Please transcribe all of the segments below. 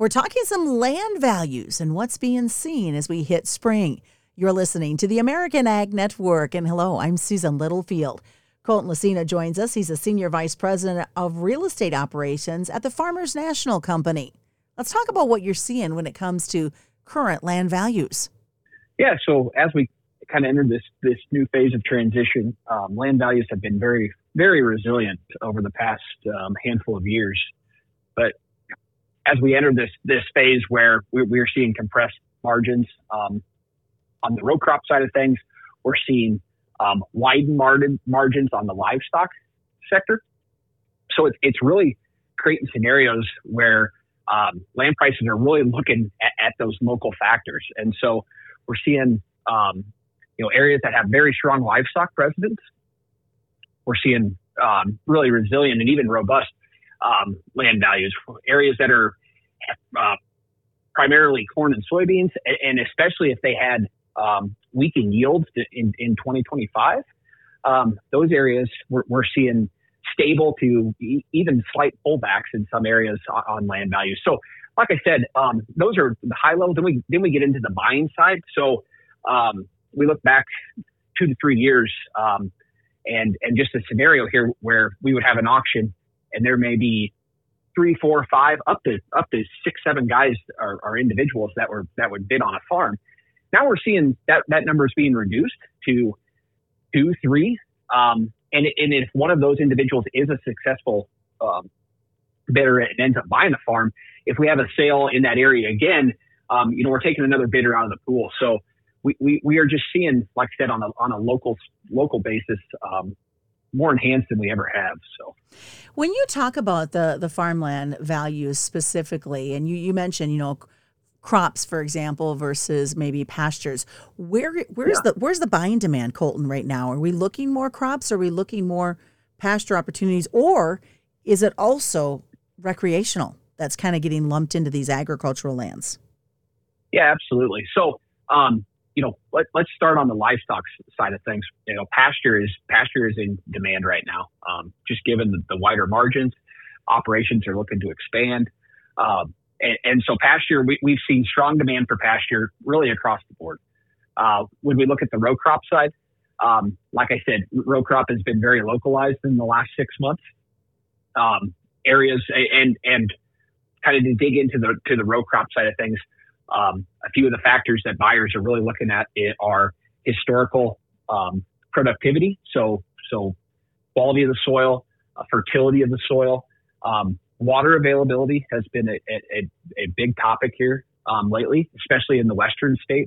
We're talking some land values and what's being seen as we hit spring. You're listening to the American Ag Network. And hello, I'm Susan Littlefield. Colton Lucina joins us. He's a Senior Vice President of Real Estate Operations at the Farmers National Company. Let's talk about what you're seeing when it comes to current land values. Yeah, so as we kind of entered this new phase of transition, land values have been very, very resilient over the past handful of years. But as we enter this phase where we're seeing compressed margins on the row crop side of things, we're seeing widened margins on the livestock sector. So it's really creating scenarios where land prices are really looking at those local factors. And so we're seeing areas that have very strong livestock presence. We're seeing really resilient and even robust land values. Areas that are primarily corn and soybeans, and especially if they had weakened yields in 2025, those areas we're seeing stable to even slight pullbacks in some areas on land values. So, like I said, those are the high levels. Then we get into the buying side. So we look back 2 to 3 years, and just a scenario here where we would have an auction, and there may be 3, 4, 5, up to 6, 7 guys or individuals that would bid on a farm. Now we're seeing that number is being reduced to 2, 3. And if one of those individuals is a successful bidder and ends up buying the farm, if we have a sale in that area again, we're taking another bidder out of the pool. So we are just seeing, like I said, on a local basis, more enhanced than we ever have. So when you talk about the farmland values specifically, and you mentioned, crops, for example, versus maybe pastures, where's the buying demand, Colton, right now? Are we looking more crops? Are we looking more pasture opportunities? Or is it also recreational that's kind of getting lumped into these agricultural lands? Yeah, absolutely. So, let's start on the livestock side of things. Pasture is in demand right now. Just given the wider margins, operations are looking to expand. And so pasture, we've seen strong demand for pasture really across the board. When we look at the row crop side, like I said, row crop has been very localized in the last 6 months. Areas and kind of to dig into the row crop side of things, a few of the factors that buyers are really looking at are historical productivity, so quality of the soil, fertility of the soil. Water availability has been a big topic here lately, especially in the western states,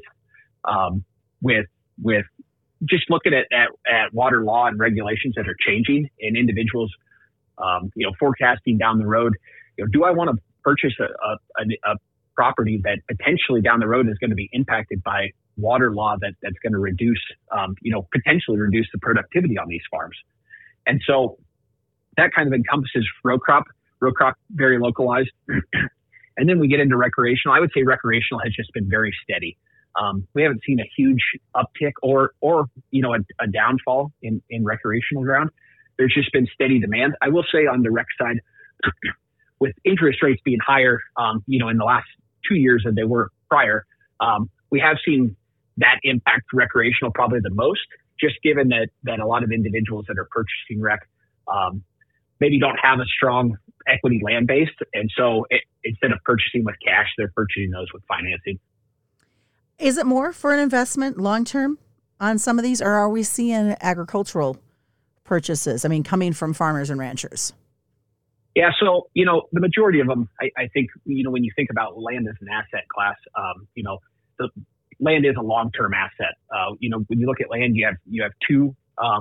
with just looking at water law and regulations that are changing, and individuals, forecasting down the road. Do I want to purchase a property that potentially down the road is going to be impacted by water law that's going to reduce, potentially reduce the productivity on these farms? And so that kind of encompasses row crop very localized. And then we get into recreational. I would say recreational has just been very steady. We haven't seen a huge uptick or a downfall in recreational ground. There's just been steady demand. I will say on the rec side, with interest rates being higher, in the last 2 years than they were prior, we have seen that impact recreational probably the most, just given that a lot of individuals that are purchasing rec maybe don't have a strong equity land base. And so instead of purchasing with cash, they're purchasing those with financing. Is it more for an investment long-term on some of these, or are we seeing agricultural purchases? I mean, coming from farmers and ranchers? Yeah. So, the majority of them, I think, when you think about land as an asset class, the land is a long-term asset. When you look at land, you have two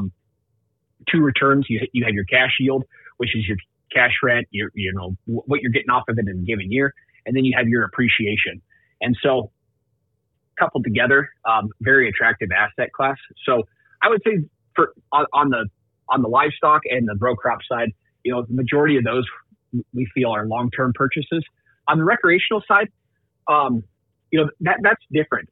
returns. You have your cash yield, which is your cash rent, what you're getting off of it in a given year. And then you have your appreciation. And so coupled together, very attractive asset class. So I would say on the livestock and the row crop side, the majority of those we feel are long-term purchases. On the recreational side, that's different.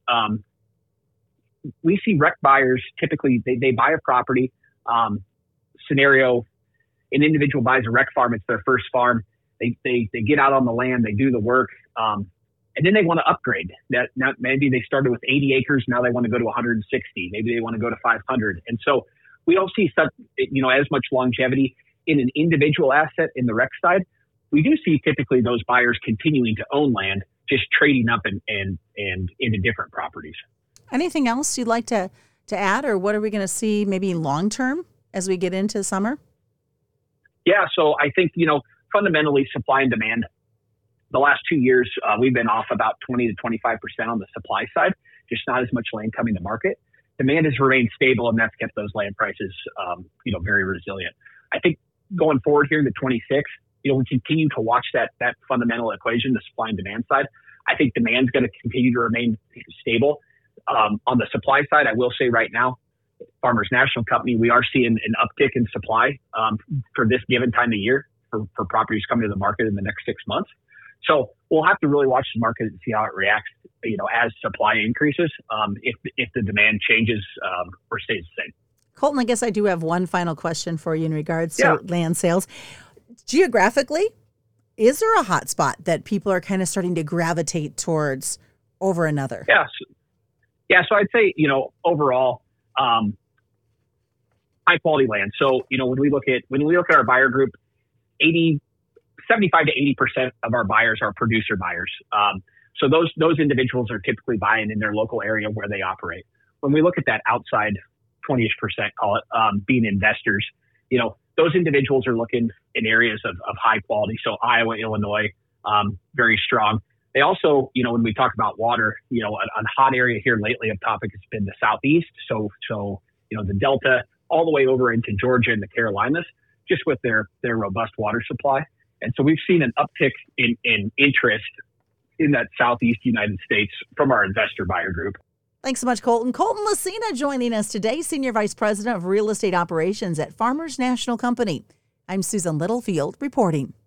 We see rec buyers typically they buy a property scenario. An individual buys a rec farm; it's their first farm. They get out on the land, they do the work, and then they want to upgrade. That now maybe they started with 80 acres, now they want to go to 160. Maybe they want to go to 500. And so we don't see such, as much longevity in an individual asset in the rec side. We do see typically those buyers continuing to own land, just trading up and into different properties. Anything else you'd like to add, or what are we going to see maybe long term as we get into summer? Yeah, so I think, fundamentally supply and demand. The last 2 years, we've been off about 20 to 25% on the supply side, just not as much land coming to market. Demand has remained stable, and that's kept those land prices, very resilient. I think going forward here into 26, we continue to watch that fundamental equation, the supply and demand side. I think demand's going to continue to remain stable. On the supply side, I will say right now, Farmers National Company, we are seeing an uptick in supply for this given time of year for properties coming to the market in the next 6 months. So we'll have to really watch the market and see how it reacts, as supply increases, if the demand changes or stays the same. Colton, I guess I do have one final question for you in regards to land sales. Geographically, is there a hot spot that people are kind of starting to gravitate towards over another? Yes. Yeah. So I'd say, overall, high quality land. So, when we look at our buyer group, 75 to 80% of our buyers are producer buyers. So those individuals are typically buying in their local area where they operate. When we look at that outside 20-ish%, call it, being investors, those individuals are looking in areas of high quality. So Iowa, Illinois, very strong. They also, when we talk about water, a hot area here lately of topic has been the Southeast. So the Delta all the way over into Georgia and the Carolinas, just with their robust water supply. And so we've seen an uptick in interest in that Southeast United States from our investor buyer group. Thanks so much, Colton. Colton Lucina joining us today, Senior Vice President of Real Estate Operations at Farmers National Company. I'm Susan Littlefield reporting.